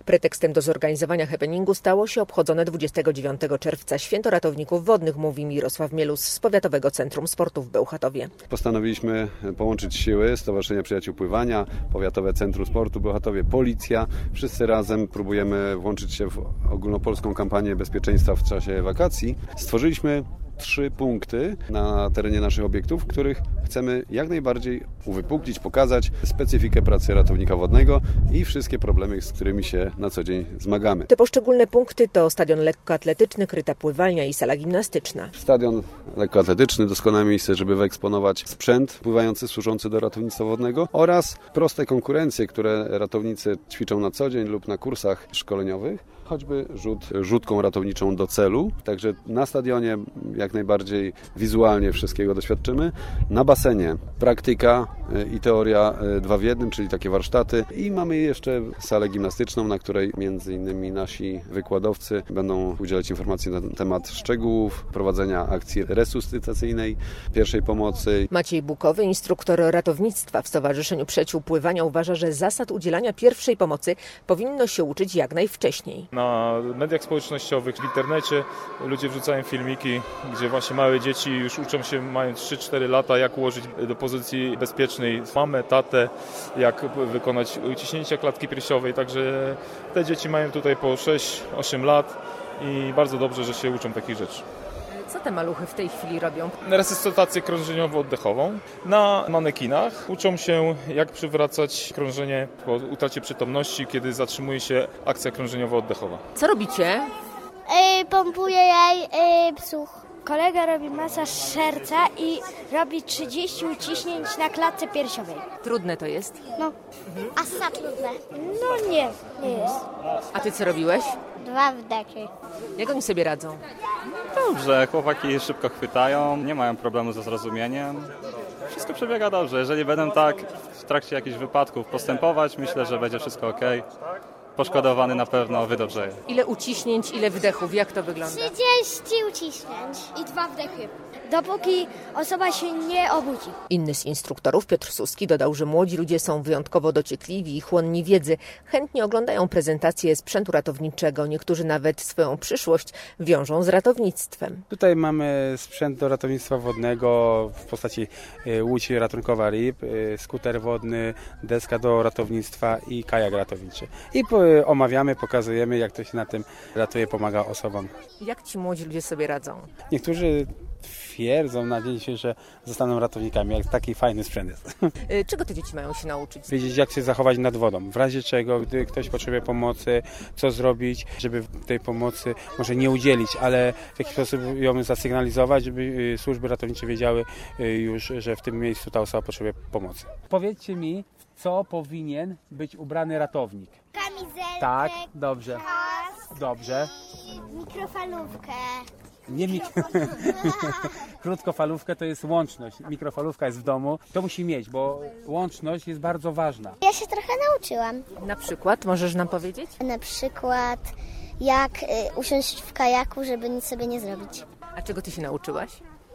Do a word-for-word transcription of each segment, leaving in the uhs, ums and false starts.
Pretekstem do zorganizowania happeningu stało się obchodzone dwudziestego dziewiątego czerwca Święto Ratowników Wodnych, mówi Mirosław Mielus z Powiatowego Centrum Sportu w Bełchatowie. Postanowiliśmy połączyć siły Stowarzyszenia Przyjaciół Pływania, Powiatowe Centrum Sportu w Bełchatowie, Policja. Wszyscy razem próbujemy włączyć się w ogólnopolską kampanię bezpieczeństwa w czasie wakacji. Stworzyliśmy trzy punkty na terenie naszych obiektów, w których chcemy jak najbardziej uwypuklić, pokazać specyfikę pracy ratownika wodnego i wszystkie problemy, z którymi się na co dzień zmagamy. Te poszczególne punkty to stadion lekkoatletyczny, kryta pływalnia i sala gimnastyczna. Stadion lekkoatletyczny, doskonałe miejsce, żeby wyeksponować sprzęt pływający, służący do ratownictwa wodnego oraz proste konkurencje, które ratownicy ćwiczą na co dzień lub na kursach szkoleniowych. Choćby rzut, rzutką ratowniczą do celu. Także na stadionie jak najbardziej wizualnie wszystkiego doświadczymy. Na basenie praktyka i teoria dwa w jednym, czyli takie warsztaty. I mamy jeszcze salę gimnastyczną, na której między innymi nasi wykładowcy będą udzielać informacji na temat szczegółów prowadzenia akcji resuscytacyjnej, pierwszej pomocy. Maciej Bukowy, instruktor ratownictwa w Stowarzyszeniu Przyjaciół Pływania, uważa, że zasad udzielania pierwszej pomocy powinno się uczyć jak najwcześniej. Na mediach społecznościowych, w internecie ludzie wrzucają filmiki, gdzie właśnie małe dzieci już uczą się, mając trzy cztery lata, jak ułożyć do pozycji bezpiecznej mamę, tatę, jak wykonać uciśnięcia klatki piersiowej. Także te dzieci mają tutaj po sześć osiem lat i bardzo dobrze, że się uczą takich rzeczy. Co te maluchy w tej chwili robią? Resuscytację krążeniowo-oddechową. Na manekinach uczą się, jak przywracać krążenie po utracie przytomności, kiedy zatrzymuje się akcja krążeniowo-oddechowa. Co robicie? Yy, pompuję jaj yy, psów. Kolega robi masaż serca i robi trzydzieści uciśnięć na klatce piersiowej. Trudne to jest? No. Mhm. A za trudne? No nie, nie jest. A ty co robiłeś? Dwa wdechy. Jak oni sobie radzą? Dobrze, chłopaki szybko chwytają, nie mają problemu ze zrozumieniem. Wszystko przebiega dobrze. Jeżeli będą tak w trakcie jakichś wypadków postępować, myślę, że będzie wszystko ok. Poszkodowany na pewno wydrzeje. Ile uciśnięć, ile wdechów? Jak to wygląda? trzydzieści uciśnięć i dwa wdechy. Dopóki osoba się nie obudzi. Inny z instruktorów, Piotr Suski, dodał, że młodzi ludzie są wyjątkowo dociekliwi i chłonni wiedzy. Chętnie oglądają prezentacje sprzętu ratowniczego. Niektórzy nawet swoją przyszłość wiążą z ratownictwem. Tutaj mamy sprzęt do ratownictwa wodnego w postaci łódź ratunkowa R I P, skuter wodny, deska do ratownictwa i kajak ratowniczy. I omawiamy, pokazujemy, jak to się na tym ratuje, pomaga osobom. Jak ci młodzi ludzie sobie radzą? Niektórzy twierdzą na dzień dzisiejszy, że zostaną ratownikami, jak taki fajny sprzęt jest. Czego te dzieci mają się nauczyć? Wiedzieć, jak się zachować nad wodą, w razie czego, gdy ktoś potrzebuje pomocy, co zrobić, żeby tej pomocy może nie udzielić, ale w jakiś sposób ją zasygnalizować, żeby służby ratownicze wiedziały już, że w tym miejscu ta osoba potrzebuje pomocy. Powiedzcie mi, w co powinien być ubrany ratownik? Kamizelkę, Tak, dobrze. kask, Dobrze. mikrofalówkę. Nie mik- Krótkofalówkę to jest łączność. Mikrofalówka jest w domu. To musi mieć, bo łączność jest bardzo ważna. Ja się trochę nauczyłam. Na przykład, możesz nam powiedzieć? Na przykład jak y, usiąść w kajaku, żeby nic sobie nie zrobić. A czego ty się nauczyłaś?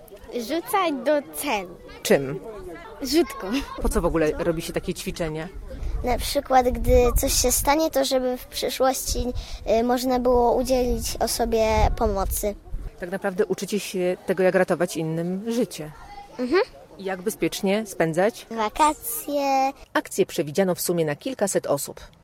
Rzucać do celu. Czym? Rzutką. Po co w ogóle robi się takie ćwiczenia? Na przykład, gdy coś się stanie, to żeby w przyszłości y, można było udzielić osobie pomocy. Tak naprawdę uczycie się tego, jak ratować innym życie. Mhm. I jak bezpiecznie spędzać Wakacje. akcję przewidziano w sumie na kilkaset osób.